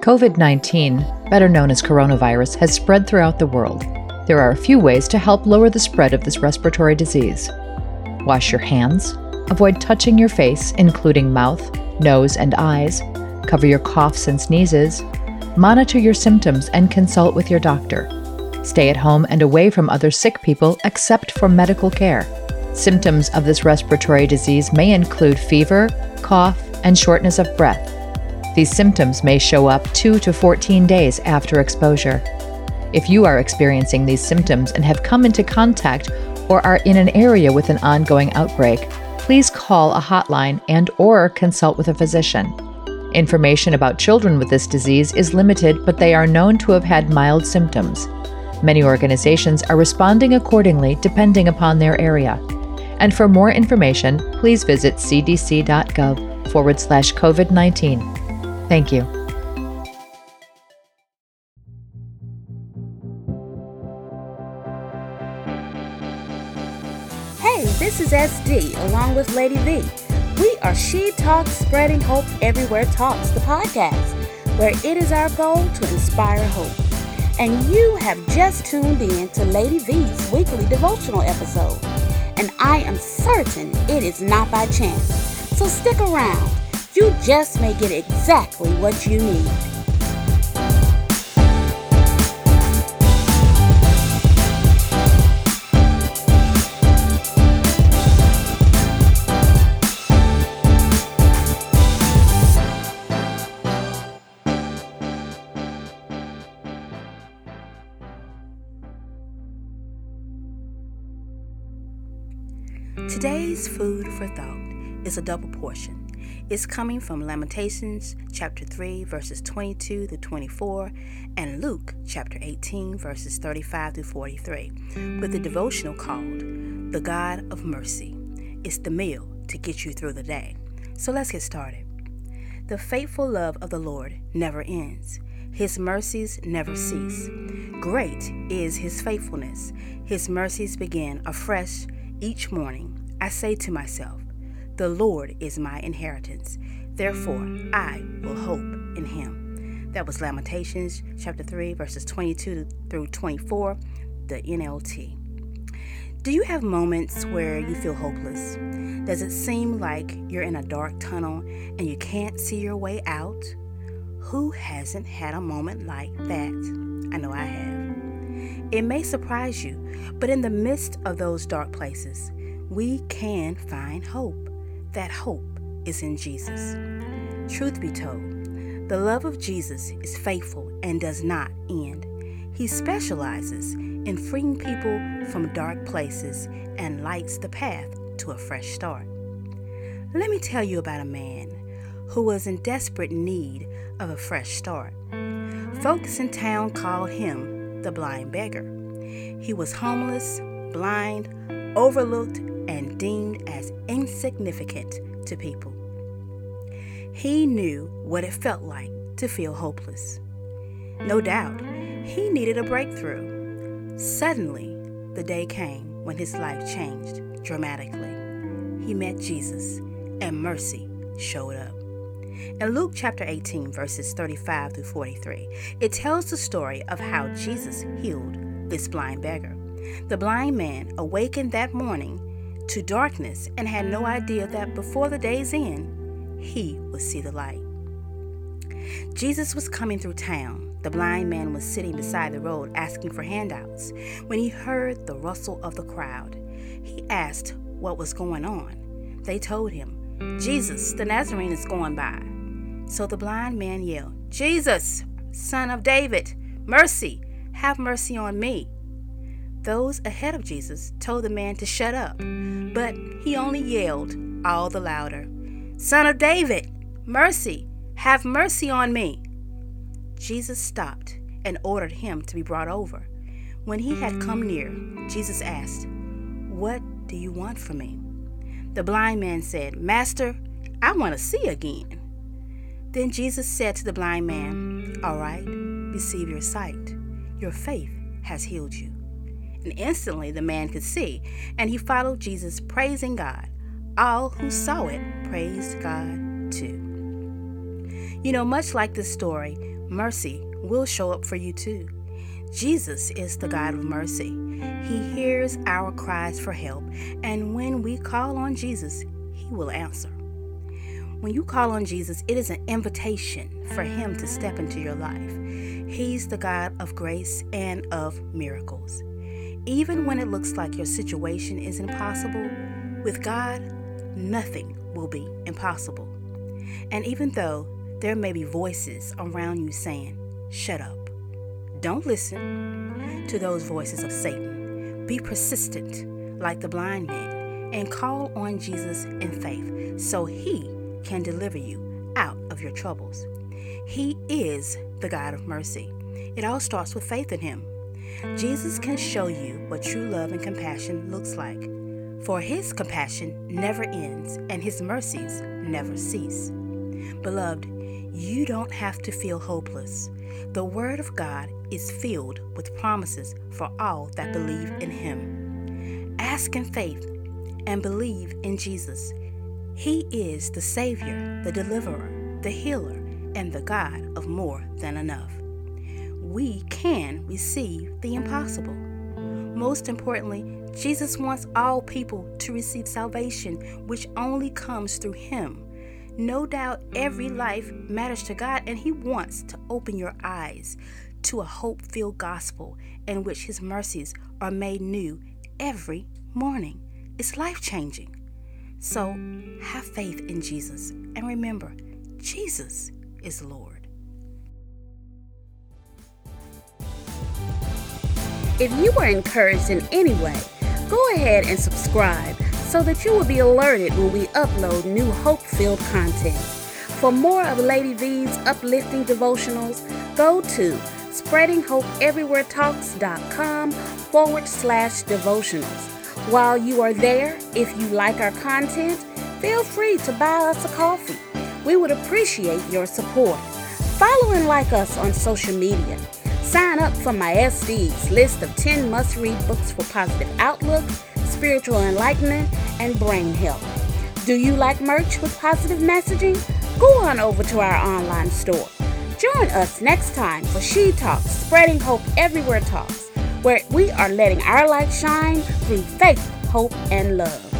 COVID-19, better known as coronavirus, has spread throughout the world. There are a few ways to help lower the spread of this respiratory disease. Wash your hands. Avoid touching your face, including mouth, nose, and eyes. Cover your coughs and sneezes. Monitor your symptoms and consult with your doctor. Stay at home and away from other sick people except for medical care. Symptoms of this respiratory disease may include fever, cough, and shortness of breath. These symptoms may show up 2 to 14 days after exposure. If you are experiencing these symptoms and have come into contact or are in an area with an ongoing outbreak, please call a hotline and/or consult with a physician. Information about children with this disease is limited, but they are known to have had mild symptoms. Many organizations are responding accordingly depending upon their area. And for more information, please visit cdc.gov/COVID-19. Thank you. Hey, this is SD along with Lady V. We are She Talks Spreading Hope Everywhere Talks, the podcast, where it is our goal to inspire hope. And you have just tuned in to Lady V's weekly devotional episode. And I am certain it is not by chance. So stick around. You just may get exactly what you need. Today's food for thought is a double portion. It's coming from Lamentations chapter 3 verses 22 to 24 and Luke chapter 18 verses 35 to 43 with a devotional called The God of Mercy. It's the meal to get you through the day. So let's get started. The faithful love of the Lord never ends. His mercies never cease. Great is His faithfulness. His mercies begin afresh each morning. I say to myself, the Lord is my inheritance. Therefore, I will hope in Him. That was Lamentations chapter 3, verses 22 through 24, the NLT. Do you have moments where you feel hopeless? Does it seem like you're in a dark tunnel and you can't see your way out? Who hasn't had a moment like that? I know I have. It may surprise you, but in the midst of those dark places, we can find hope. That hope is in Jesus. Truth be told, the love of Jesus is faithful and does not end. He specializes in freeing people from dark places and lights the path to a fresh start. Let me tell you about a man who was in desperate need of a fresh start. Folks in town called him the blind beggar. He was homeless, blind, overlooked, and deemed as insignificant to people. He knew what it felt like to feel hopeless. No doubt, he needed a breakthrough. Suddenly, the day came when his life changed dramatically. He met Jesus, and mercy showed up. In Luke chapter 18, verses 35 through 43, it tells the story of how Jesus healed this blind beggar. The blind man awakened that morning to darkness and had no idea that before the day's end, he would see the light. Jesus was coming through town. The blind man was sitting beside the road asking for handouts. When he heard the rustle of the crowd, he asked what was going on. They told him, Jesus, the Nazarene, is going by. So the blind man yelled, Jesus, Son of David, mercy, have mercy on me. Those ahead of Jesus told the man to shut up, but he only yelled all the louder, Son of David, mercy, have mercy on me. Jesus stopped and ordered him to be brought over. When he had come near, Jesus asked, What do you want from me? The blind man said, Master, I want to see again. Then Jesus said to the blind man, All right, receive your sight. Your faith has healed you. And instantly the man could see, and he followed Jesus, praising God. All who saw it praised God too. You know, much like this story, mercy will show up for you too. Jesus is the God of mercy. He hears our cries for help, and when we call on Jesus, He will answer. When you call on Jesus, it is an invitation for Him to step into your life. He's the God of grace and of miracles. Even when it looks like your situation is impossible, with God, nothing will be impossible. And even though there may be voices around you saying, "Shut up," don't listen to those voices of Satan. Be persistent like the blind man and call on Jesus in faith so He can deliver you out of your troubles. He is the God of mercy. It all starts with faith in Him. Jesus can show you what true love and compassion looks like. For His compassion never ends and His mercies never cease. Beloved, you don't have to feel hopeless. The Word of God is filled with promises for all that believe in Him. Ask in faith and believe in Jesus. He is the Savior, the Deliverer, the Healer, and the God of more than enough. We can receive the impossible. Most importantly, Jesus wants all people to receive salvation, which only comes through Him. No doubt every life matters to God, and He wants to open your eyes to a hope-filled gospel in which His mercies are made new every morning. It's life-changing. So have faith in Jesus, and remember, Jesus is Lord. If you were encouraged in any way, go ahead and subscribe so that you will be alerted when we upload new hope-filled content. For more of Lady V's uplifting devotionals, go to spreadinghopeeverywheretalks.com/devotionals. While you are there, if you like our content, feel free to buy us a coffee. We would appreciate your support. Follow and like us on social media. Sign up for my SD's list of 10 must-read books for positive outlook, spiritual enlightenment, and brain health. Do you like merch with positive messaging? Go on over to our online store. Join us next time for She Talks, Spreading Hope Everywhere Talks, where we are letting our light shine through faith, hope, and love.